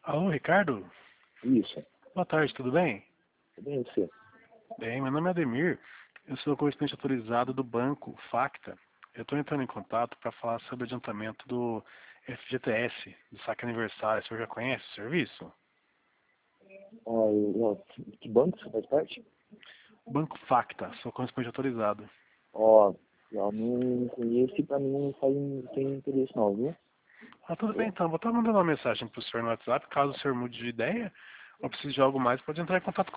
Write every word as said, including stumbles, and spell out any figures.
Alô, Ricardo? Isso. Boa tarde, tudo bem? Tudo bem, você? Bem, meu nome é Ademir. Eu sou correspondente autorizado do banco Facta. Eu estou entrando em contato para falar sobre o adiantamento do F G T S, do saque aniversário. O senhor já conhece o serviço? Ó, eu, ó, que que banco você faz parte? Banco Facta, sou correspondente autorizado. Ó, eu não conheço e pra mim não faz, não tem interesse não, viu? Ah, tudo bem Viu? então. Vou estar mandando uma mensagem para o senhor no WhatsApp. Caso o senhor mude de ideia ou precise de algo mais, pode entrar em contato